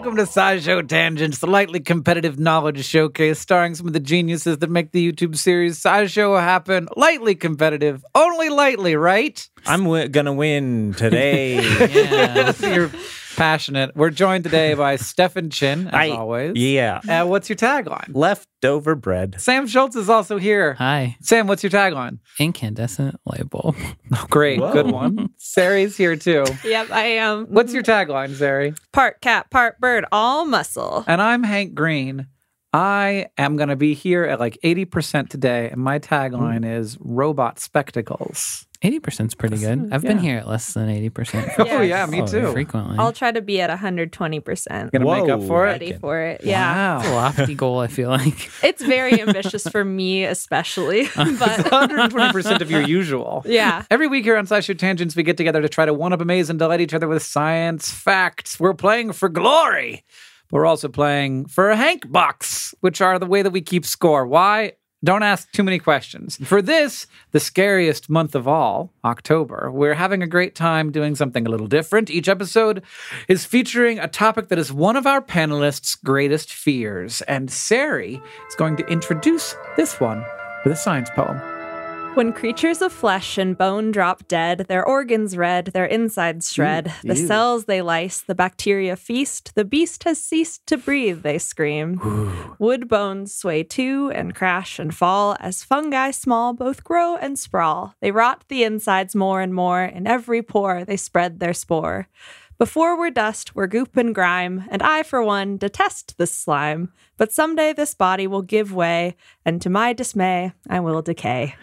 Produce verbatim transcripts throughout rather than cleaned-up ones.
Welcome to SciShow Tangents, the lightly competitive knowledge showcase starring some of the geniuses that make the YouTube series SciShow happen. Lightly competitive, only lightly, right? I'm w- gonna win today. Yeah. You're passionate. We're joined today by Stefan Chin, as I, always. Yeah. Uh, what's your tagline? Leftover bread. Sam Schultz is also here. Hi. Sam, what's your tagline? Incandescent light bulb. Oh, great. Whoa. Good one. Sari's here, too. Yep, I am. What's your tagline, Sari? Part cat, part bird, all muscle. And I'm Hank Green. I am going to be here at like eighty percent today, and my tagline is robot spectacles. eighty percent is pretty good. I've been Yeah. here at less than eighty percent. Oh, yeah, me Oh, too. Frequently. I'll try to be at one hundred twenty percent. Gonna make up Whoa. for it? Ready for it. Yeah. It's a Wow. lofty goal, I feel like. It's very ambitious for me, especially. But one hundred twenty percent of your usual. yeah. Every week here on SciShow Tangents, we get together to try to one-up, amaze, and delight each other with science facts. We're playing for glory. We're also playing for a Hank Bucks, which are the way that we keep score. Why? Don't ask too many questions. For this, the scariest month of all, October, we're having a great time doing something a little different. Each episode is featuring a topic that is one of our panelists' greatest fears. And Sari is going to introduce this one with a science poem. When creatures of flesh and bone drop dead, their organs red, their insides shred, the ew. cells they lice, the bacteria feast, the beast has ceased to breathe, they scream. Wood bones sway to and crash and fall as fungi small both grow and sprawl. They rot the insides more and more, in every pore they spread their spore. Before we're dust, we're goop and grime, and I, for one, detest this slime. But someday this body will give way, and to my dismay, I will decay.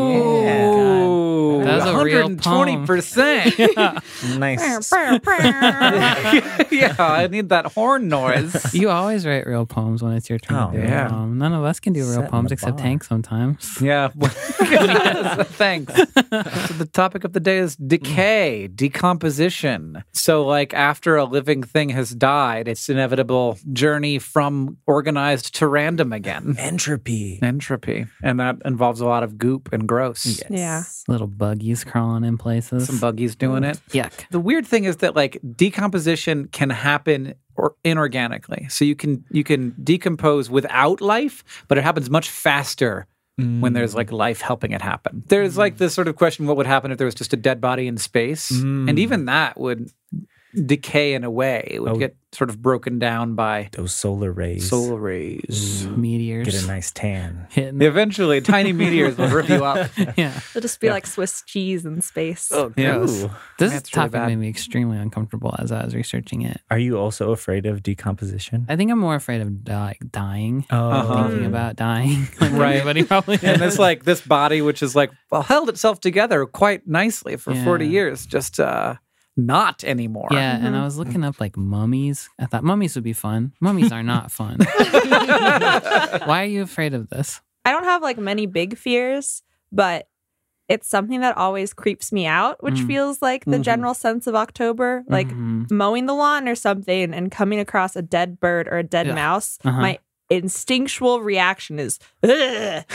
Ooh, That was a real one hundred twenty percent. Nice. Yeah, I need that horn noise. You always write real poems when it's your turn Oh, to do yeah. a poem. None of us can do real Setting poems the except bar. Hank sometimes. Yeah. Thanks. So the topic of the day is decay, decomposition. So, like, after a living thing has died, it's inevitable journey from organized to random again. Entropy. Entropy. And that involves a lot of goop and gross. Yes. Yeah. Little buggies crawling in places. Some buggies doing it. Yuck. The weird thing is that like decomposition can happen or inorganically. So you can you can decompose without life, but it happens much faster when there's like life helping it happen. There's like this sort of question, what would happen if there was just a dead body in space? And even that would decay in a way. It would Oh. get sort of broken down by Those solar rays. solar rays. Meteors. Get a nice tan. Hitting. Eventually, tiny meteors will rip you up. Yeah. It'll just be like Swiss cheese in space. Oh, Yeah. gross. This That's really topic bad. made me extremely uncomfortable as I was researching it. Are you also afraid of decomposition? I think I'm more afraid of di- dying. Oh, Uh-huh. Thinking about dying. Like Right. everybody probably And is. this like this body, which is like well held itself together quite nicely for Yeah. forty years, just uh, not anymore. Yeah, and I was looking up like mummies. I thought mummies would be fun. Mummies are not fun. Why are you afraid of this? I don't have like many big fears, but it's something that always creeps me out, which Mm. feels like the Mhm. general sense of October. Like Mhm. mowing the lawn or something and coming across a dead bird or a dead Yeah. mouse. Uh-huh. My instinctual reaction is "Ugh."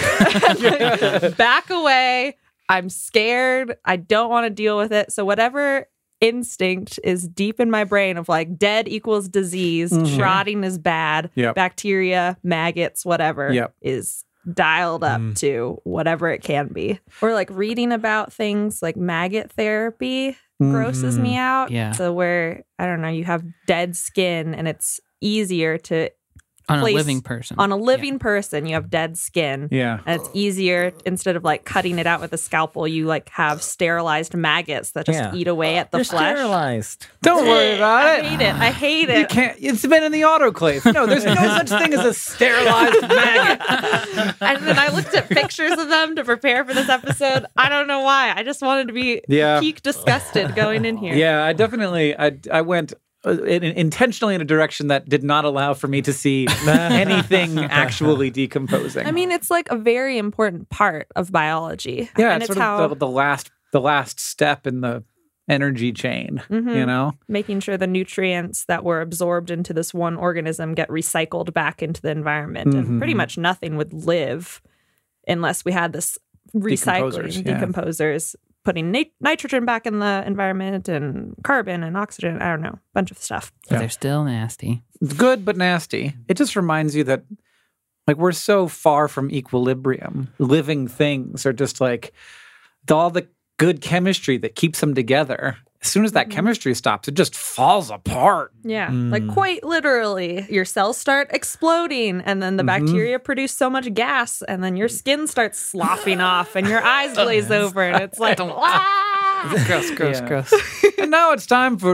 back away. I'm scared. I don't want to deal with it. So whatever instinct is deep in my brain of like dead equals disease, Mhm. rotting is bad, Yep. bacteria, maggots, whatever Yep. is dialed up Mm. to whatever it can be. Or like reading about things like maggot therapy grosses Mhm. me out. Yeah. So where, I don't know, you have dead skin and it's easier to On place- a living person. on a living person, you have dead skin. Yeah. And it's easier instead of like cutting it out with a scalpel, you like have sterilized maggots that just Yeah. eat away at the You're flesh. sterilized. Don't worry about I it. hate it. I hate You it. can't. It's been in the autoclave. No, there's no such thing as a sterilized maggot. And then I looked at pictures of them to prepare for this episode. I don't know why. I just wanted to be Yeah. peak disgusted going in here. Yeah, I definitely. I I went. Uh, in, intentionally in a direction that did not allow for me to see anything actually decomposing. I mean, it's like a very important part of biology. yeah, and it's, it's, sort how of the, the last the last step in the energy chain. Mhm. You know, making sure the nutrients that were absorbed into this one organism get recycled back into the environment. Mhm. And pretty much nothing would live unless we had this recycling Decomposers, yeah. decomposers putting nit- nitrogen back in the environment and carbon and oxygen. I don't know, bunch of stuff. But they're still nasty. It's good but nasty. It just reminds you that like we're so far from equilibrium. Living things are just like all the good chemistry that keeps them together. As soon as that Mhm. chemistry stops, it just falls apart. Yeah, Mm. like quite literally, your cells start exploding, and then the Mhm. bacteria produce so much gas, and then your skin starts sloughing off, and your eyes glaze over, and it's like, ah! Gross, gross, Yeah. gross. And now it's time for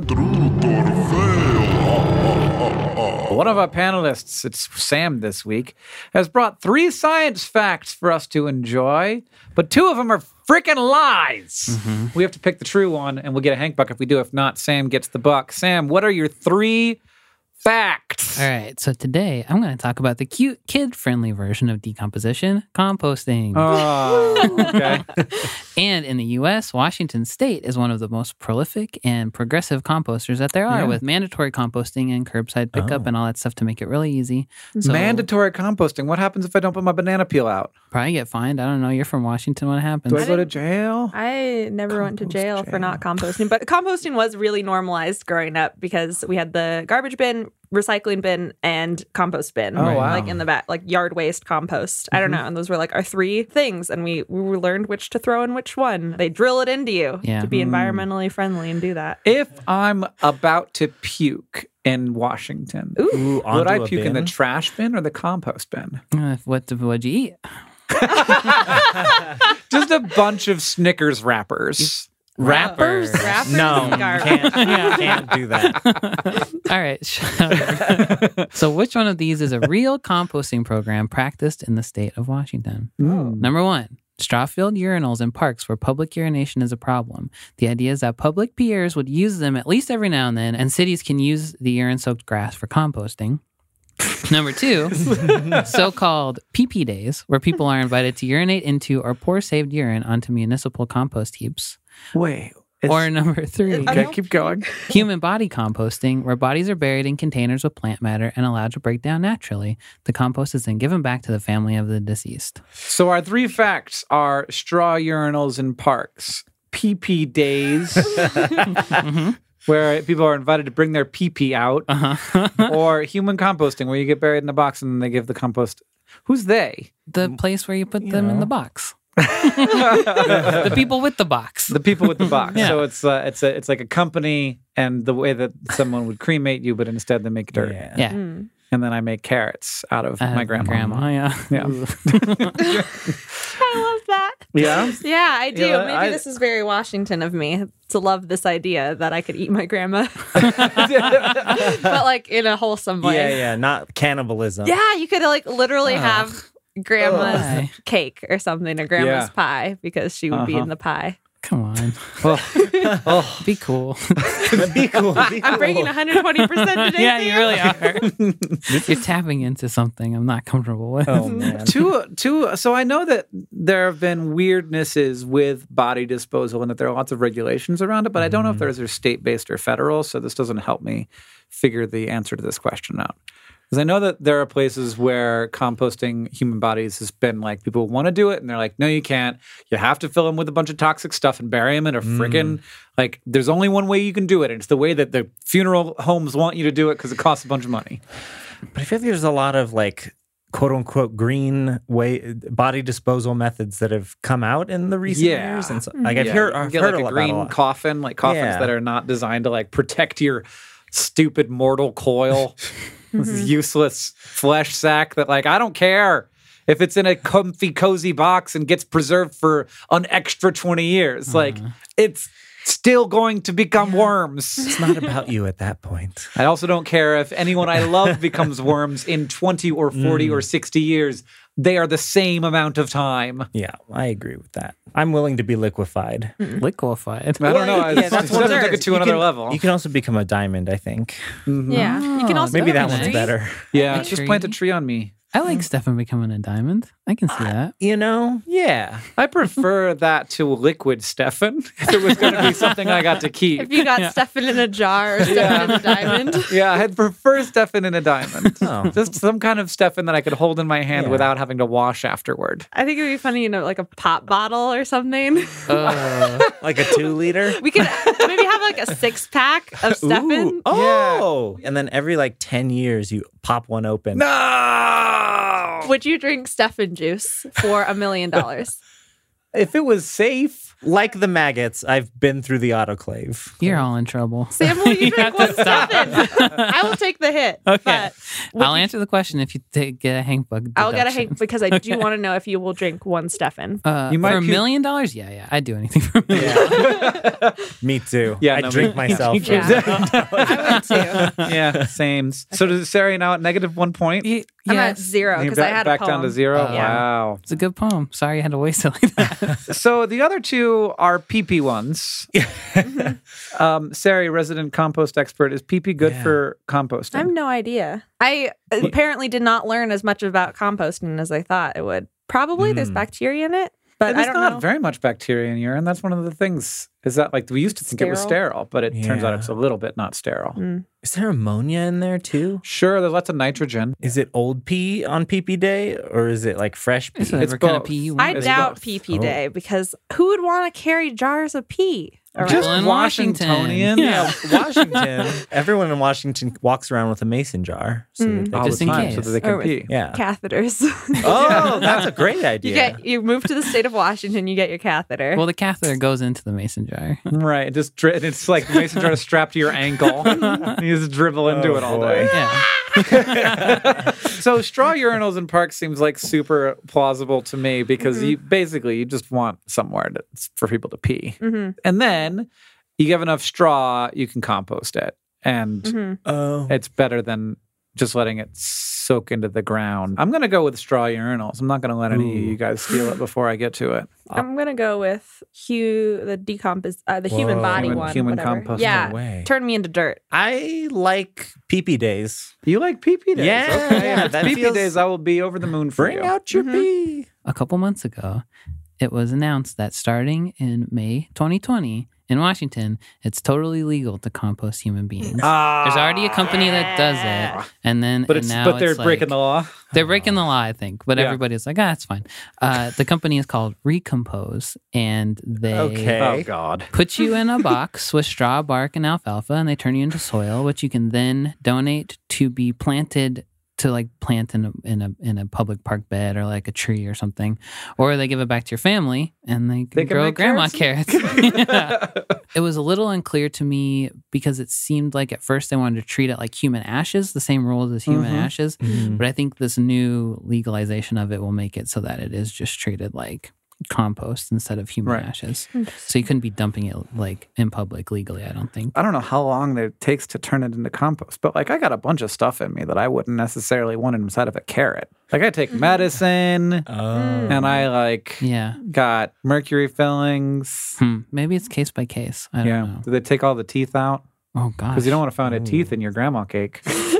one of our panelists, it's Sam this week, has brought three science facts for us to enjoy, but two of them are freaking lies. We have to pick the true one, and we'll get a Hank buck if we do. If not, Sam gets the buck. Sam, what are your three facts? All right, so today I'm going to talk about the cute, kid-friendly version of decomposition, composting. Oh, okay. And in the U S, Washington State is one of the most prolific and progressive composters that there are, Yeah. with mandatory composting and curbside pickup Oh. and all that stuff to make it really easy. So Mandatory composting. What happens if I don't put my banana peel out? probably get fined. I don't know. You're from Washington. What happens? Do I go to didn't- jail? I never went to Compost jail for jail. not composting, but composting was really normalized growing up because we had the garbage bin, recycling bin, and compost bin. Oh, wow. Like in the back, like yard waste compost. I don't know. And those were like our three things. And we, we learned which to throw in which one. They drill it into you Yeah. to be environmentally friendly and do that. If I'm about to puke in Washington, Ooh. Ooh, would onto I a puke in the bin? trash bin or the compost bin? Uh, what what'd you eat? Just a bunch of Snickers wrappers. Wrappers. Wrappers No, is garbage. can't, can't do that. All right. shut up. So, which one of these is a real composting program practiced in the state of Washington? Mm. Number one, straw-filled urinals in parks where public urination is a problem. The idea is that public peers would use them at least every now and then, and cities can use the urine-soaked grass for composting. Number two, so-called P P days, where people are invited to urinate into or pour saved urine onto municipal compost heaps. Wait. Or number three, I Okay, don't- keep going. human body composting, where bodies are buried in containers with plant matter and allowed to break down naturally. The compost is then given back to the family of the deceased. So our three facts are straw urinals in parks, pee pee days, Mhm. where people are invited to bring their pee pee out, Uh-huh. or human composting, where you get buried in a box and then they give the compost. Who's they? The place where you put You them in know. the box. The people with the box. The people with the box. Yeah. So it's uh, it's a it's like a company, and the way that someone would cremate you, but instead they make dirt, Yeah. Yeah. Mm. and then I make carrots out of Uh, my grandma. grandma, yeah. Yeah. Ooh. I love that. Yeah. Yeah, I do. Yeah, Maybe I- this is very Washington of me to love this idea that I could eat my grandma, but like in a wholesome way. Yeah, yeah, not cannibalism. Yeah, you could like literally Ugh. have grandma's Ugh. cake or something, or grandma's Yeah. pie, because she would be Uh-huh. in the pie. Come on. Oh, oh. Be cool. Be cool. Be I'm cool. bringing one hundred twenty percent today. yeah, Sam. you really are. You're tapping into something I'm not comfortable with. Oh man. two, two. So I know that there have been weirdnesses with body disposal, and that there are lots of regulations around it. But I don't know if those are state-based or federal. So this doesn't help me figure the answer to this question out. Because I know that there are places where composting human bodies has been like people want to do it, and they're like, no, you can't. You have to fill them with a bunch of toxic stuff and bury them in a freaking like. There's only one way you can do it, and it's the way that the funeral homes want you to do it because it costs a bunch of money. But I feel like there's a lot of like quote unquote green way body disposal methods that have come out in the recent Yeah. years. And so, like I've Yeah, heard, you can I've get heard like a a lot green about a lot. coffin, like coffins Yeah. that are not designed to like protect your stupid mortal coil. This is useless flesh sack that like I don't care if it's in a comfy, cozy box and gets preserved for an extra twenty years. Like it's still going to become worms. It's not about you at that point. I also don't care if anyone I love becomes worms in twenty or forty Mm. or sixty years. They are the same amount of time. Yeah, I agree with that. I'm willing to be liquefied. Liquefied. I don't know. I Yeah, just that's just what have to it take it is. to You another can- level. You can also become a diamond, I think. Mhm. Yeah, you can Oh, also Maybe that'd that be one's nice. better. Yeah, A just plant a tree. tree on me. I like Stefan becoming a diamond. I can see that. You know, yeah. I prefer that to liquid Stefan. If it was going to be something I got to keep. If you got Yeah. Stefan in a jar or Stefan Yeah. in a diamond. Yeah, I'd prefer Stefan in a diamond. Oh. Just some kind of Stefan that I could hold in my hand Yeah. without having to wash afterward. I think it'd be funny, you know, like a pop bottle or something. Uh, like a two liter. We could maybe have like a six pack of Stefan. Ooh. Oh, and then every like ten years you pop one open. No! Would you drink Stefan juice for a million dollars? If it was safe. Like the maggots, I've been through the autoclave. You're all in trouble. Sam, will you You drink have one to stop. Stefan? I will take the hit. Okay. But would I'll you- answer the question if you take, get a Hank Bug. I'll get a deduction. hate because I do want to know if you will drink one Stefan. Uh, You might for a puke- million dollars? Yeah, yeah. I'd do anything for a million. Me too. Yeah, I no, drink me- myself. Yeah. I would too. Yeah, same. So does Sarah now at negative one point? Y- I'm at yes. zero You're because I back, had a back poem. down to zero. Uh, Yeah. Wow. It's a good poem. Sorry I had to waste it like that. So the other two are pee-pee ones. um, Sarah, resident compost expert, is pee-pee good Yeah. for composting? I have no idea. I apparently did not learn as much about composting as I thought it would. Probably there's Mm. bacteria in it, but And I there's don't not know. very much bacteria in urine. That's one of the things. Is that like we used to think it was Sterile? sterile, but it turns out Yeah. it's a little bit not sterile. Mm. Is there ammonia in there too? Sure, there's lots of nitrogen. Is it old pee on pee pee day or is it like fresh pee? It's whatever kind of both. pee you I want. It's doubt both. P P Oh. Day because who would want to carry jars of pee around? Just People in Washingtonian. Washington. Yeah, Washington. Everyone in Washington walks around with a mason jar. So Mm. that they All Just the in time case. so that they can Or with- pee. yeah. Catheters. Oh, that's a great You idea. get you move to the state of Washington, you get your catheter. Well, the catheter goes into the mason jar. Right. It just dri- it's like the mason jar is strapped to your ankle. You just dribble into Oh, it all boy. day. Yeah. So straw urinals in parks seems like super plausible to me because you basically you just want somewhere to, for people to pee. hmm And then you give enough straw, you can compost it. And hmm Oh. it's better than just letting it soak into the ground. I'm going to go with straw urinals. I'm not going to let any of Ooh. you guys steal it before I get to it. I'm gonna go with Hugh, the decompos, uh, the human Whoa. body Human- one. human whatever. compost. Yeah, No way. turn me into dirt. I like pee pee days. You like pee-pee days? Yeah, Okay. yeah, If it's that pee-pee feels- days, I will be over the moon for Bring you. out your Mhm. pee. A couple months ago, it was announced that starting in May twenty twenty in Washington, it's totally legal to compost human beings. Ah. There's already a company that does it, and then But and it's now but they're it's breaking like, the law. They're breaking the law, I think, but Yeah. everybody's like, ah, it's fine. Uh, the company is called Recompose, and they Okay. Oh God. put you in a box with straw, bark, and alfalfa, and they turn you into soil, which you can then donate to be planted to like plant in a in a in a public park bed or like a tree or something, or they give it back to your family and they can, They can grow make grandma carrots? carrots. Yeah. It was a little unclear to me because it seemed like at first they wanted to treat it like human ashes, the same rules as human Mhm. ashes. But I think this new legalization of it will make it so that it is just treated like compost instead of human Right. ashes. So you couldn't be dumping it like in public legally, I don't think. I don't know how long it takes to turn it into compost, but like I got a bunch of stuff in me that I wouldn't necessarily want inside of a carrot. Like I take medicine Oh. and I like Yeah. got mercury fillings. Hmm. Maybe it's case by case. I don't Yeah. know. Do they take all the teeth out? Oh gosh. Because you don't want to find a Ooh. teeth in your grandma cake.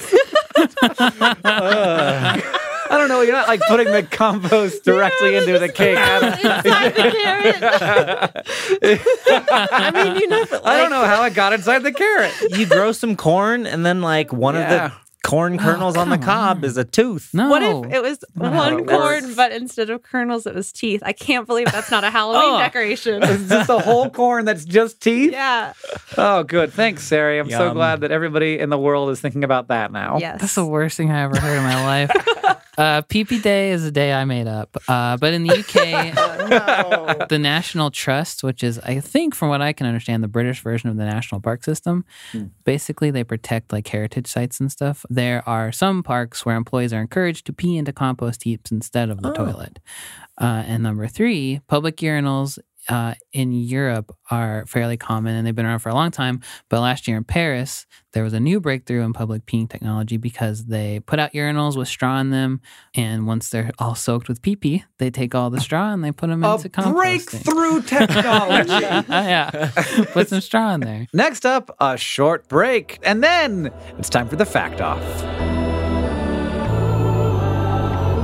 I don't know. You're not like putting the compost directly into the cake. I don't, Inside the carrot. I mean, you know, but I don't like, know how it got inside the carrot. you grow some corn and then like one Yeah. of the corn kernels on the come cob on. is a tooth. No. What if it was not how one it corn, works. but instead of kernels, it was teeth? I can't believe that's not a Halloween Oh. decoration. It's just a whole corn that's just teeth. Yeah. Oh, good. Thanks, Sari. I'm so Yum. glad that everybody in the world is thinking about that now. Yes. That's the worst thing I ever heard in my life. Uh, P P Day is a day I made up. Uh, but in the U K, No. the National Trust, which is, I think, from what I can understand, the British version of the National Park System, basically they protect like heritage sites and stuff. There are some parks where employees are encouraged to pee into compost heaps instead of the Oh. toilet. Uh, and number three, public urinals uh, in Europe are fairly common and they've been around for a long time. But last year in Paris, there was a new breakthrough in public peeing technology because they put out urinals with straw in them. And once they're all soaked with pee pee, they take all the straw and they put them A into composting. breakthrough technology. Yeah. Put some straw in there. Next up, a short break. And then it's time for the fact off.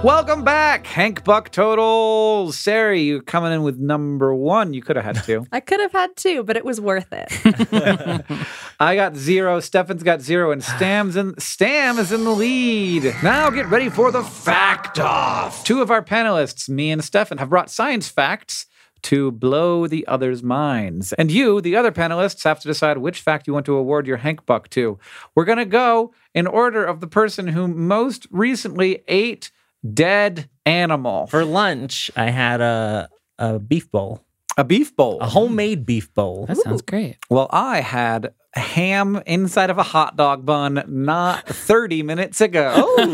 Welcome back, Hank Buck Totals. Sari, you coming in with number one. You could have had two. I could have had two, but it was worth it. I got zero. Stefan's got zero, and Stam's in. Stam is in the lead. Now get ready for the fact off. Two of our panelists, me and Stefan, have brought science facts to blow the other's minds. And you, the other panelists, have to decide which fact you want to award your Hank Buck to. We're going to go in order of the person who most recently ate dead animal. For lunch, I had a a beef bowl, A beef bowl. a homemade beef bowl. That sounds great. Well, I had ham inside of a hot dog bun not thirty minutes ago.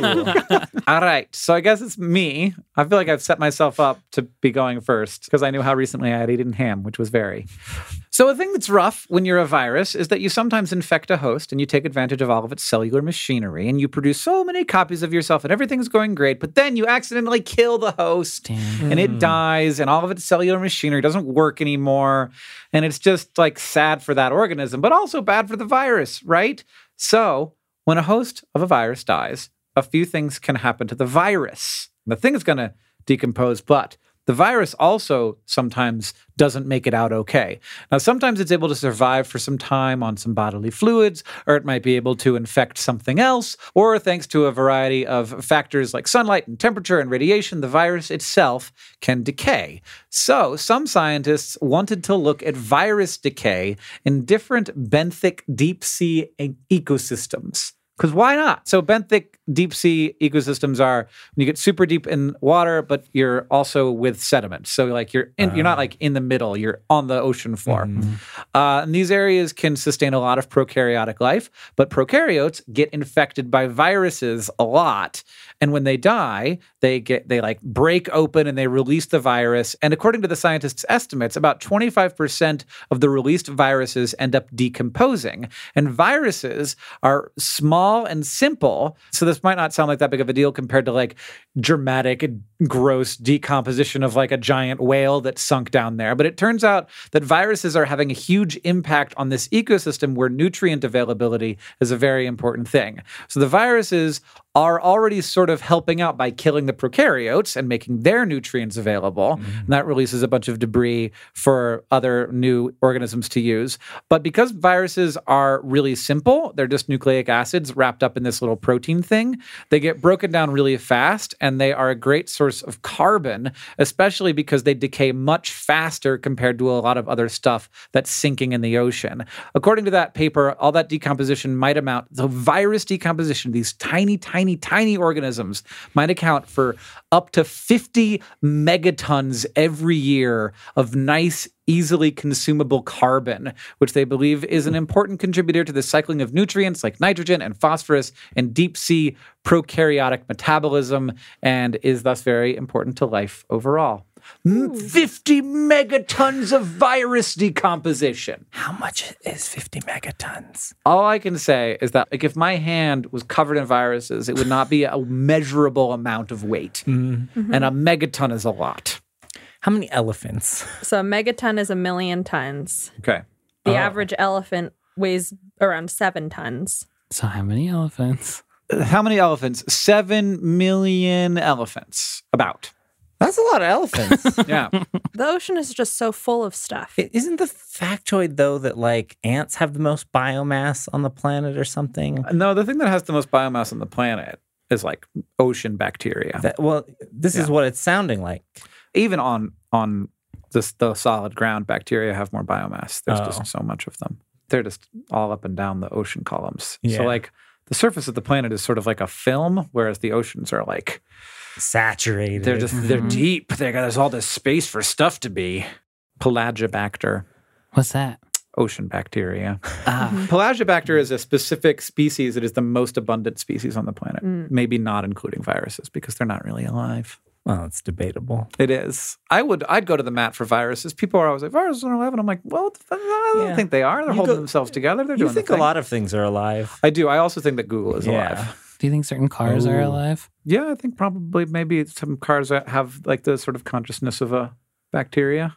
Oh, All right. So I guess it's me. I feel like I've set myself up to be going first because I knew how recently I had eaten ham, which was very. So a thing that's rough when you're a virus is that you sometimes infect a host and you take advantage of all of its cellular machinery and you produce so many copies of yourself and everything's going great, but then you accidentally kill the host Damn. and it dies and all of its cellular machinery doesn't work anymore. And it's just like sad for that organism, but also bad for the virus, right? So when a host of a virus dies, a few things can happen to the virus. The thing is going to decompose, but the virus also sometimes doesn't make it out okay. Now, sometimes it's able to survive for some time on some bodily fluids, or it might be able to infect something else, or thanks to a variety of factors like sunlight and temperature and radiation, the virus itself can decay. So, some scientists wanted to look at virus decay in different benthic deep sea e- ecosystems. Because why not? So benthic deep sea ecosystems are when you get super deep in water, but you're also with sediment. So like you're in, uh, you're not like in the middle. You're on the ocean floor. Mm-hmm. Uh, and these areas can sustain a lot of prokaryotic life, but prokaryotes get infected by viruses a lot. And when they die, they get they like break open and they release the virus. And according to the scientists' estimates, about twenty-five percent of the released viruses end up decomposing. And viruses are small and simple, so this might not sound like that big of a deal compared to like dramatic, gross decomposition of like a giant whale that sunk down there. But it turns out that viruses are having a huge impact on this ecosystem where nutrient availability is a very important thing. So the viruses are already sort of helping out by killing the prokaryotes and making their nutrients available. Mm-hmm. And that releases a bunch of debris for other new organisms to use. But because viruses are really simple, they're just nucleic acids wrapped up in this little protein thing, they get broken down really fast, and they are a great source of carbon, especially because they decay much faster compared to a lot of other stuff that's sinking in the ocean. According to that paper, all that decomposition might amount, the virus decomposition, these tiny, tiny Tiny, tiny organisms might account for up to fifty megatons every year of nice, easily consumable carbon, which they believe is an important contributor to the cycling of nutrients like nitrogen and phosphorus and deep sea prokaryotic metabolism, and is thus very important to life overall. Ooh. fifty megatons of virus decomposition. How much is fifty megatons? All I can say is that like if my hand was covered in viruses, it would not be a measurable amount of weight. Mm-hmm. And a megaton is a lot. How many elephants? So a megaton is a million tons. Okay. The oh. average elephant weighs around seven tons. So how many elephants? How many elephants? Seven million elephants. About. That's a lot of elephants. Yeah. The ocean is just so full of stuff. Isn't the factoid, though, that like ants have the most biomass on the planet or something? No, the thing that has the most biomass on the planet is like ocean bacteria. That, well, this yeah. is what it's sounding like. Even on on this, the solid ground, bacteria have more biomass. There's oh. just so much of them. They're just all up and down the ocean columns. Yeah. So like the surface of the planet is sort of like a film, whereas the oceans are like saturated. They're just, they're mm-hmm. deep. They got, there's all this space for stuff to be. Pelagibacter. What's that? Ocean bacteria. Ah. Pelagibacter is a specific species. It is the most abundant species on the planet. Mm. Maybe not including viruses because they're not really alive. Well, it's debatable. It is. I would, I'd go to the mat for viruses. People are always like, viruses are alive. And I'm like, well, I don't yeah. think they are. They're you holding go, themselves together. They're you doing think the a lot of things are alive. I do. I also think that Google is yeah. alive. Do you think certain cars Ooh. are alive? Yeah, I think probably maybe some cars have like the sort of consciousness of a bacteria.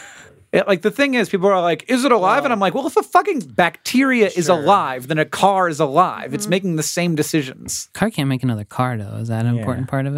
It, like the thing is, people are like, is it alive? Well, and I'm like, well, if a fucking bacteria sure. is alive, then a car is alive. Mm-hmm. It's making the same decisions. Car can't make another car, though. Is that an yeah. important part of it?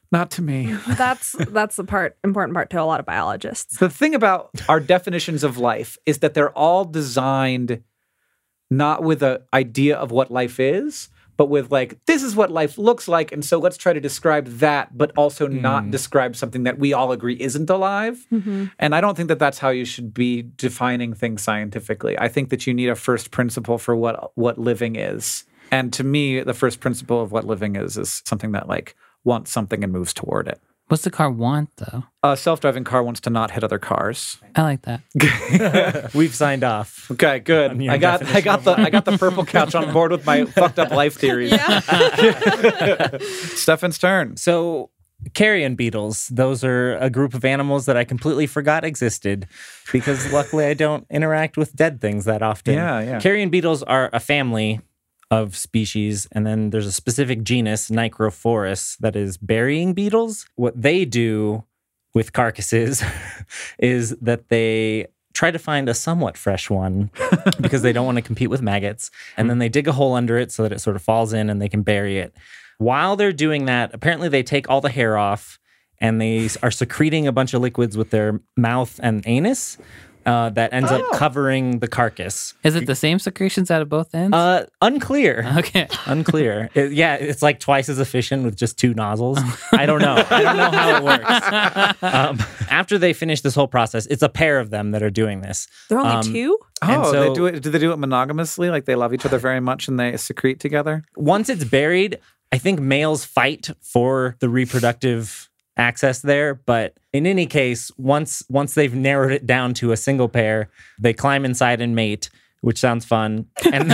Not to me. That's that's the part important part to a lot of biologists. The thing about our definitions of life is that they're all designed not with an idea of what life is, but with like, this is what life looks like. And so let's try to describe that, but also mm. not describe something that we all agree isn't alive. Mm-hmm. And I don't think that that's how you should be defining things scientifically. I think that you need a first principle for what what living is. And to me, the first principle of what living is is something that like wants something and moves toward it. What's the car want, though? A self-driving car wants to not hit other cars. I like that. We've signed off. Okay, good. I got I got the I got the purple couch on board with my fucked up life theories. Yeah. Stefan's turn. So carrion beetles, those are a group of animals that I completely forgot existed because luckily I don't interact with dead things that often. Yeah, yeah. Carrion beetles are a family of species, and then there's a specific genus, Nicrophorus, that is burying beetles. What they do with carcasses is that they try to find a somewhat fresh one because they don't want to compete with maggots, and then they dig a hole under it so that it sort of falls in and they can bury it. While they're doing that, apparently they take all the hair off and they are secreting a bunch of liquids with their mouth and anus. Uh, that ends oh. up covering the carcass. Is it the same secretions out of both ends? Uh, unclear. Okay. Unclear. It, yeah, it's like twice as efficient with just two nozzles. I don't know. I don't know how it works. Um, after they finish this whole process, it's a pair of them that are doing this. There are only um, two? Oh, so, they do it. Do they do it monogamously? Like they love each other very much and they secrete together? Once it's buried, I think males fight for the reproductive access there, but in any case, once once they've narrowed it down to a single pair, they climb inside and mate, which sounds fun. And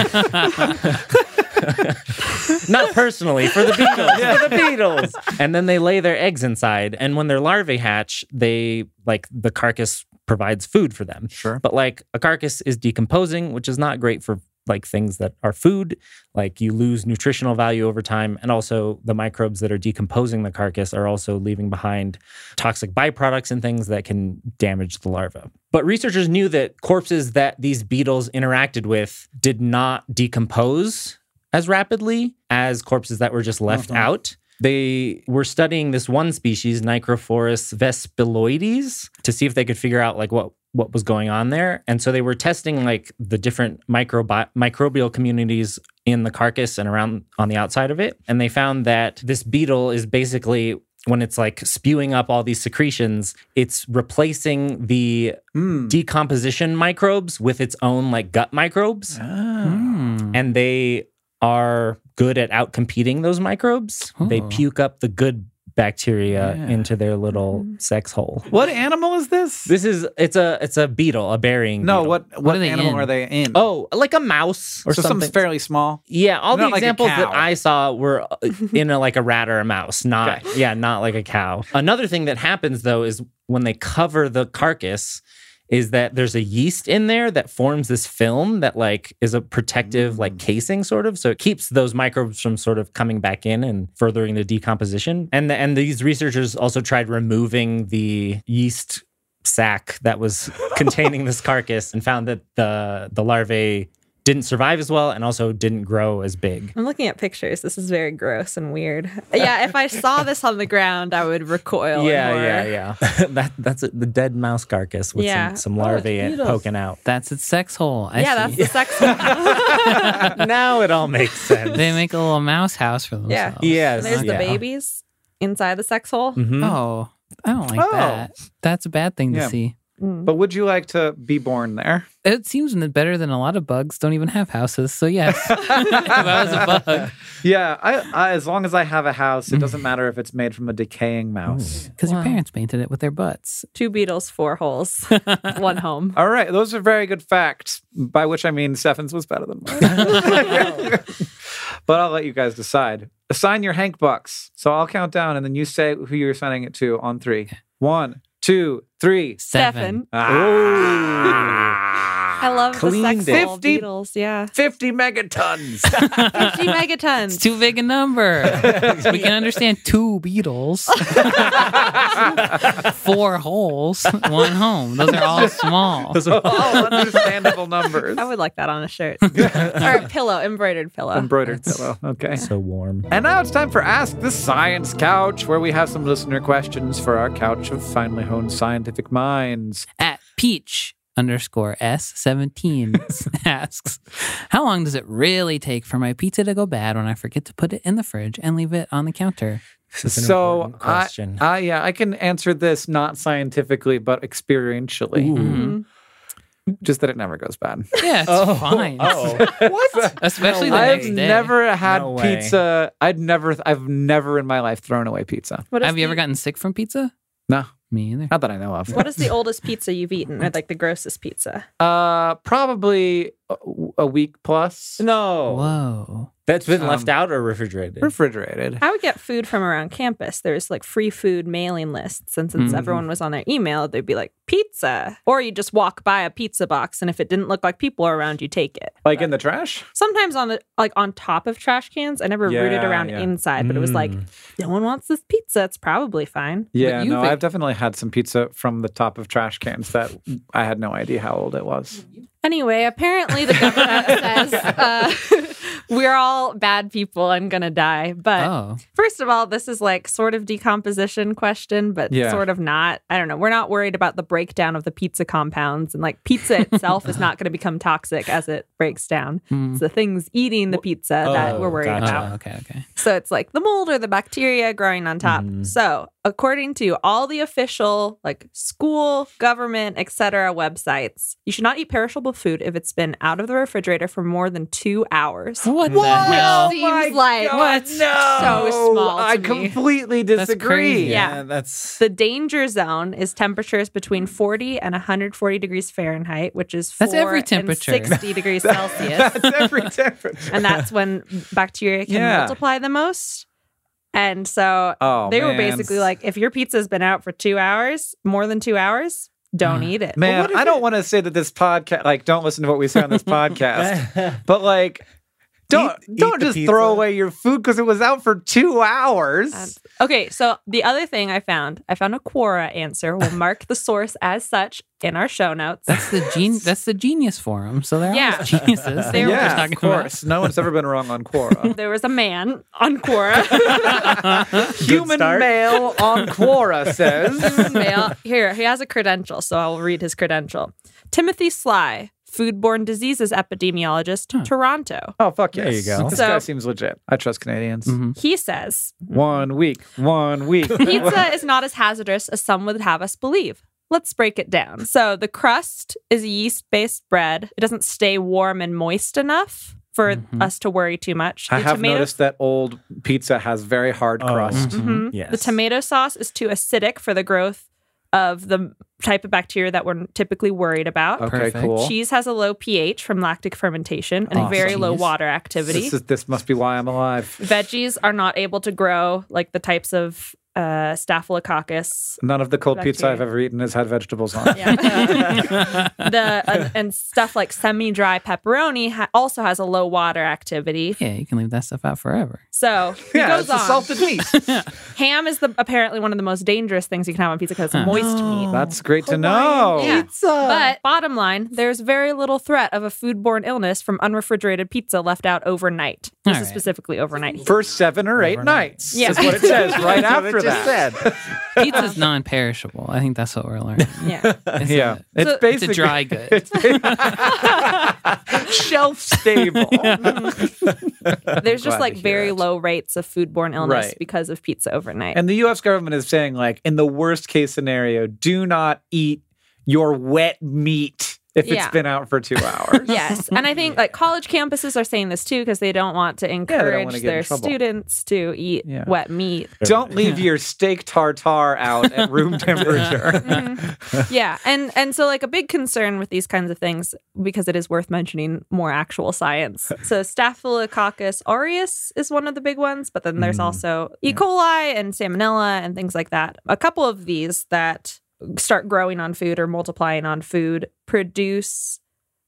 not personally, for the beetles, yeah. for the beetles. And then they lay their eggs inside, and when their larvae hatch, they like the carcass provides food for them. Sure. But like a carcass is decomposing, which is not great for like things that are food, like you lose nutritional value over time. And also the microbes that are decomposing the carcass are also leaving behind toxic byproducts and things that can damage the larva. But researchers knew that corpses that these beetles interacted with did not decompose as rapidly as corpses that were just left mm-hmm. out. They were studying this one species, Nicrophorus vespiloides, to see if they could figure out like what what was going on there. And so they were testing like the different microbi- microbial communities in the carcass and around on the outside of it. And they found that this beetle is basically, when it's like spewing up all these secretions, it's replacing the mm. decomposition microbes with its own like gut microbes. Oh. Mm. And they are good at outcompeting those microbes. Ooh. They puke up the good bacteria yeah. into their little sex hole. What animal is this? This is it's a it's a beetle, a burying no, beetle. what what, What are they animal in? are they in? Oh, like a mouse or so something. something fairly small. Yeah, all Not the like a examples that cow. I saw were in a, like a rat or a mouse, not Okay. yeah, not like a cow. Another thing that happens though is when they cover the carcass is that there's a yeast in there that forms this film that like is a protective like casing sort of. So it keeps those microbes from sort of coming back in and furthering the decomposition. And the, and these researchers also tried removing the yeast sac that was containing this carcass and found that the the larvae didn't survive as well and also didn't grow as big. I'm looking at pictures. This is very gross and weird. Yeah, if I saw this on the ground, I would recoil. Yeah, in horror. yeah, yeah. that that's it, the dead mouse carcass with Yeah. some, some Oh, larvae it's beetles. poking out. That's its sex hole. I yeah, see. that's the sex one. Now it all makes sense. They make a little mouse house for Yeah. themselves. Yes. There's yeah. the babies inside the sex hole. Mhm. Oh, I don't like Oh. that. That's a bad thing to Yeah. see. Mm. But would you like to be born there? It seems better than a lot of bugs don't even have houses. So yes, if I was a bug, Yeah, I, I as long as I have a house, it doesn't matter if it's made from a decaying mouse. because your Wow. parents painted it with their butts. Two beetles, four holes, one home. All right, those are very good facts, by which I mean Stefan's was better than mine. But I'll let you guys decide. Assign your Hank bucks. So I'll count down, and then you say who you're assigning it to on three. One, two, three. Seven. Ah. I love Cleaned the it. sexual fifty Beatles. Yeah. fifty megatons. fifty megatons. It's too big a number. We can understand two Beatles, four holes, one home. Those are all small. Those are all understandable numbers. I would like that on a shirt. Or a pillow, embroidered pillow. Embroidered pillow. Okay. So warm. And now it's time for Ask the Science Couch, where we have some listener questions for our couch of finely honed scientific minds. At Peach underscore S seventeen asks, how long does it really take for my pizza to go bad when I forget to put it in the fridge and leave it on the counter? This is an So, important I, question. I, yeah, I can answer this not scientifically, but experientially. Ooh. Mhm. Just that it never goes bad. Yeah, it's Oh, fine. oh. What? Especially the I've next day. never had No way. pizza. I'd never, I've never in my life thrown away pizza. What is Have you the- ever gotten sick from pizza? No, Me either. not that I know of. What is the oldest pizza you've eaten, or like the grossest pizza? Uh, probably a, a week plus. No. Whoa. That's been Um, left out or refrigerated? Refrigerated. I would get food from around campus. There's like free food mailing lists. And since Mhm. everyone was on their email, they'd be like, pizza. Or you just walk by a pizza box, and if it didn't look like people are around, you take it. Like in the trash? Sometimes on the like on top of trash cans. I never rooted Yeah, around yeah. inside, but it was like, Mm. no one wants this pizza. It's probably fine. Yeah, you've- no, I've definitely had some pizza from the top of trash cans that I had no idea how old it was. Anyway, apparently the government says uh, we're all bad people and gonna die. But Oh. first of all, this is like sort of decomposition question, but Yeah. sort of not. I don't know. We're not worried about the breakdown of the pizza compounds, and like pizza itself is not going to become toxic as it breaks down. Hmm. It's the things eating the pizza that Oh, we're worried gotcha. about. Oh, okay, okay. So it's like the mold or the bacteria growing on top. Mhm. So according to all the official like school, government, et cetera websites, you should not eat perishable food if it's been out of the refrigerator for more than two hours. What the hell? Seems like God, no. so small to I me. completely That's disagree. crazy. Yeah. that's The danger zone is temperatures between forty and one hundred forty degrees Fahrenheit, which is That's four every and temperature. sixty degrees Celsius. That's every temperature. And that's when bacteria can Yeah. multiply the most. And so Oh, they were man. basically like, if your pizza's been out for two hours, more than two hours, don't eat it. Man, what if I don't it- want to say that this podcast, like, don't listen to what we say on this podcast, but like, don't Eat- eat don't the just pizza. throw away your food because it was out for two hours. Um, okay, so the other thing I found, I found a Quora answer. We'll mark the source as such in our show notes. That's the gen- That's the genius forum. So they're Yeah. all geniuses. They were just yeah, talking of course. No one's ever been wrong on Quora. There was a man on Quora. Human start. male on Quora says. Male. Here, he has a credential, so I'll read his credential. Timothy Sly, foodborne diseases epidemiologist, Huh. Toronto. Oh, fuck There yes. you go. This So- guy seems legit. I trust Canadians. Mhm. He says, One week, one week. pizza is not as hazardous as some would have us believe. Let's break it down. So the crust is a yeast-based bread. It doesn't stay warm and moist enough for Mhm. us to worry too much. I The have tomato- noticed that old pizza has very hard Oh. crust. Mhm. Yes. The tomato sauce is too acidic for the growth of the type of bacteria that we're typically worried about. Okay, Perfect. cool. Cheese has a low pH from lactic fermentation and Awesome. very low Cheese. water activity. This, is, this must be why I'm alive. Veggies are not able to grow like the types of uh, Staphylococcus. None of the cold pizza Bacteria. I've ever eaten has had vegetables on it. Yeah. the uh, and stuff like semi-dry pepperoni ha- also has a low water activity. Yeah, you can leave that stuff out forever. So he Yeah, goes it's a on. salted meat. Ham is the apparently one of the most dangerous things you can have on pizza because it's a Huh. moist meat. That's great to know. Yeah. Pizza. But bottom line, there's very little threat of a foodborne illness from unrefrigerated pizza left out overnight. This All is right. specifically overnight. For seven or eight Overnight. nights. Yeah. Is what it says right That's what after it just that. said. Pizza's non-perishable. I think that's what we're learning. Yeah. It's Yeah. a- It's So- basically it's a dry good. it's shelf stable. There's just glad like to hear very it. low rates of foodborne illness Right. because of pizza overnight. And the U S government is saying, like, in the worst case scenario, do not eat your wet meat if Yeah. it's been out for two hours. Yes. And I think like college campuses are saying this too because they don't want to wanna encourage get in their trouble. students to eat Yeah. wet meat. Don't leave your steak tartare out at room temperature. Mhm. Yeah. And and so like a big concern with these kinds of things, because it is worth mentioning more actual science. So Staphylococcus aureus is one of the big ones, but then there's Mm. also E. coli and Salmonella and things like that. A couple of these that start growing on food or multiplying on food produce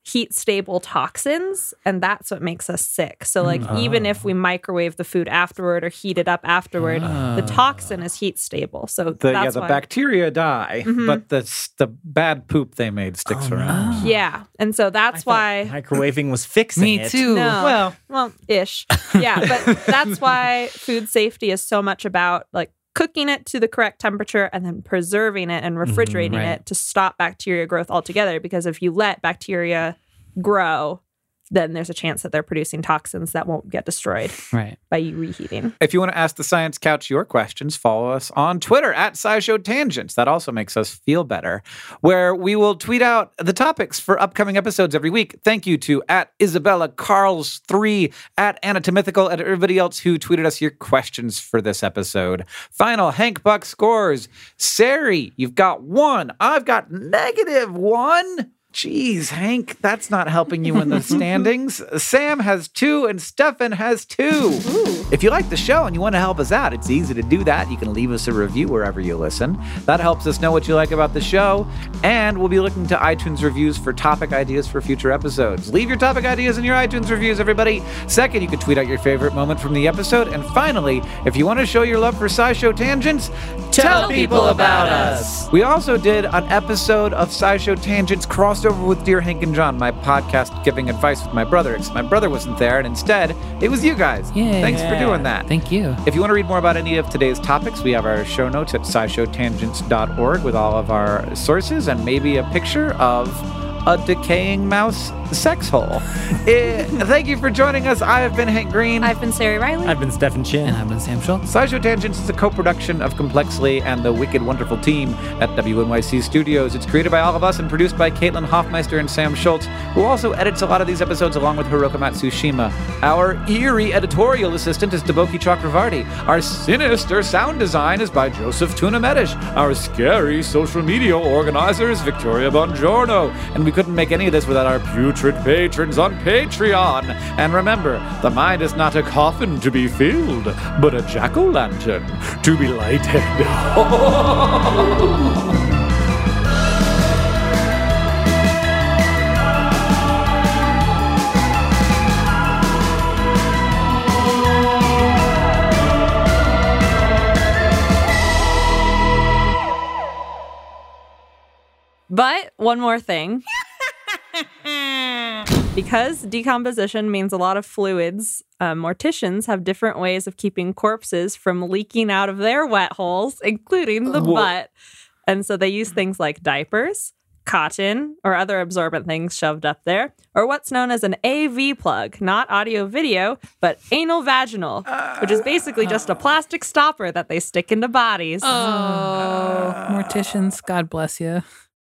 heat stable toxins, and that's what makes us sick. So like even if we microwave the food afterward or heat it up afterward, the toxin is heat stable. So The, yeah, that's the why. bacteria die, Mhm. but the the bad poop they made sticks Oh, around. no. Yeah, and so that's why. Microwaving was fixing Me it. too. No. Well, Well, ish. Yeah, but that's why food safety is so much about like cooking it to the correct temperature and then preserving it and refrigerating right. it to stop bacteria growth altogether. Because if you let bacteria grow, then there's a chance that they're producing toxins that won't get destroyed Right. by you reheating. if you want to ask the Science Couch your questions, follow us on Twitter at SciShow Tangents. That also makes us feel better, where we will tweet out the topics for upcoming episodes every week. Thank you to at Isabella Carls three, at Anatomythical, and everybody else who tweeted us your questions for this episode. Final Hank Buck scores. Sari, you've got one. I've got negative one. Jeez, Hank, that's not helping you in the standings. Sam has two and Stefan has two. If you like the show and you want to help us out, it's easy to do that. You can leave us a review wherever you listen. That helps us know what you like about the show. And we'll be looking to iTunes reviews for topic ideas for future episodes. Leave your topic ideas in your iTunes reviews, everybody. Second, you can tweet out your favorite moment from the episode. And finally, if you want to show your love for SciShow Tangents, tell people about us. We also did an episode of SciShow Tangents crossed over with Dear Hank and John, my podcast giving advice with my brother. Except my brother wasn't there, and instead, it was you guys. Yay. Thanks for doing that. Thank you. If you want to read more about any of today's topics, we have our show notes at sci show tangents dot org with all of our sources and maybe a picture of a decaying mouse sex hole. Eh, thank you for joining us. I have been Hank Green. I've been Sari Riley. I've been Stefan Chin. And I've been Sam Schultz. SciShow Tangents is a co-production of Complexly and the wicked, wonderful team at W N Y C Studios. It's created by all of us and produced by Caitlin Hoffmeister and Sam Schultz, who also edits a lot of these episodes along with Hiroka Matsushima. Our eerie editorial assistant is Deboki Chakravarti. Our sinister sound design is by Joseph Tuna Medish. Our scary social media organizer is Victoria Bongiorno. And we couldn't make any of this without our putrid patrons on Patreon. And remember, the mind is not a coffin to be filled, but a jack-o'-lantern to be lighted. But one more thing. Because decomposition means a lot of fluids, uh, morticians have different ways of keeping corpses from leaking out of their wet holes, including the Whoa. butt. And so they use things like diapers, cotton, or other absorbent things shoved up there, or what's known as an A V plug, not audio video, but anal vaginal, which is basically just a plastic stopper that they stick into bodies. Oh, morticians, God bless you.